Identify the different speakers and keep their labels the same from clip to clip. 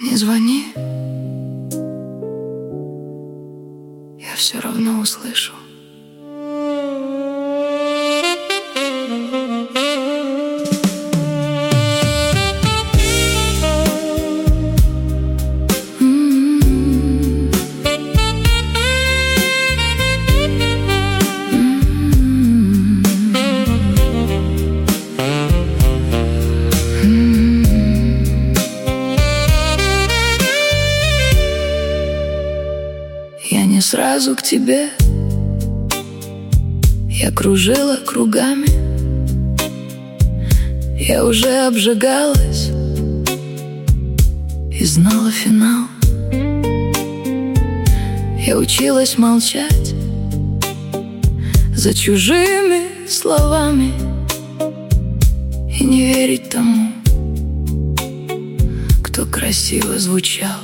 Speaker 1: Не звони, я все равно услышу. Я не сразу к тебе, я кружила кругами. Я уже обжигалась и знала финал. Я училась молчать за чужими словами и не верить тому, кто красиво звучал.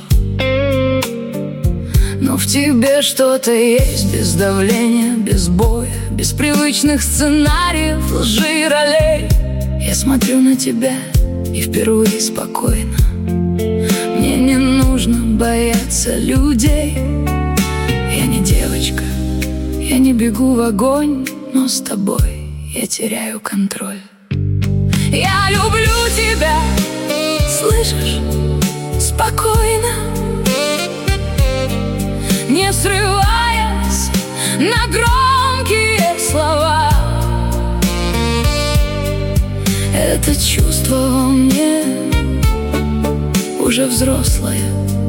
Speaker 1: Но в тебе что-то есть, без давления, без боя, без привычных сценариев, лжи и ролей. Я смотрю на тебя и впервые спокойно. Мне не нужно бояться людей. Я не девочка, я не бегу в огонь, но с тобой я теряю контроль. Я люблю тебя, слышишь, спокойно, не срываясь на громкие слова. Это чувство во мне уже взрослое,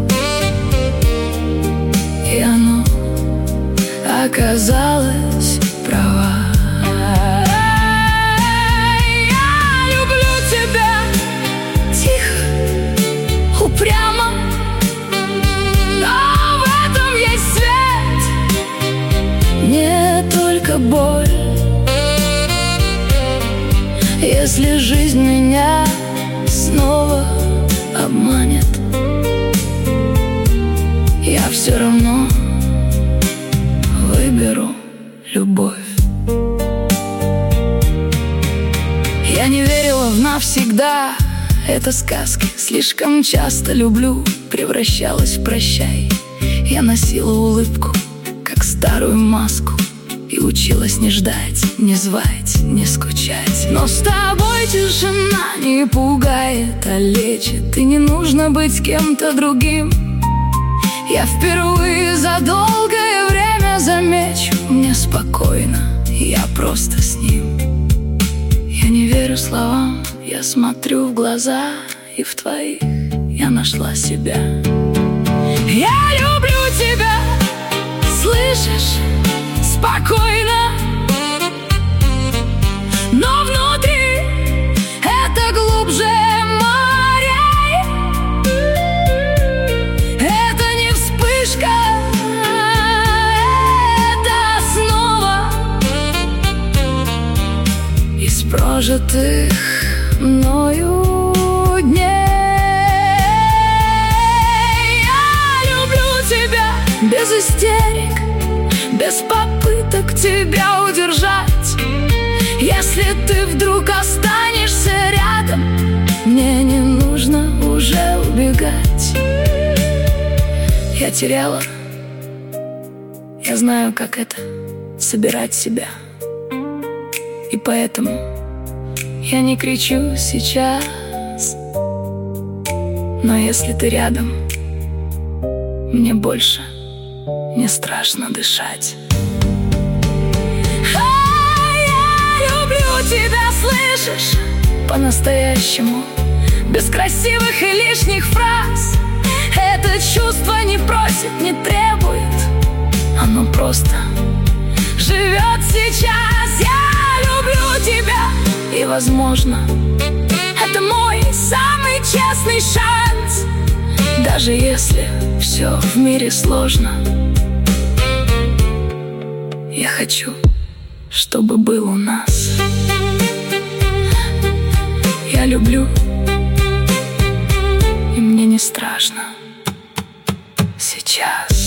Speaker 1: и оно оказалось права. Я люблю тебя тихо, упрямо, не только боль. Если жизнь меня снова обманет, я все равно выберу любовь. Я не верила в навсегда, это сказки. Слишком часто люблю превращалась в прощай. Я носила улыбку, как старую маску, и училась не ждать, не звать, не скучать. Но с тобой тишина не пугает, а лечит. И не нужно быть кем-то другим. Я впервые за долгое время замечу, мне спокойно, я просто с ним. Я не верю словам, я смотрю в глаза, и в твоих я нашла себя. Я люблю тебя, слышишь, спокойно, но внутри это глубже морей. Это не вспышка, это основа из прожитых мною дней. Я люблю тебя без истерик, без попыток тебя удержать. Если ты вдруг останешься рядом, мне не нужно уже убегать. Я теряла, я знаю, как это — собирать себя. И поэтому я не кричу сейчас. Но если ты рядом, мне больше не страшно дышать. Я люблю тебя, слышишь, по-настоящему, без красивых и лишних фраз. Это чувство не просит, не требует, оно просто живет сейчас. Я люблю тебя, и, возможно, это мой самый честный шанс. Даже если все в мире сложно, я хочу, чтобы был у нас. Я люблю, и мне не страшно сейчас.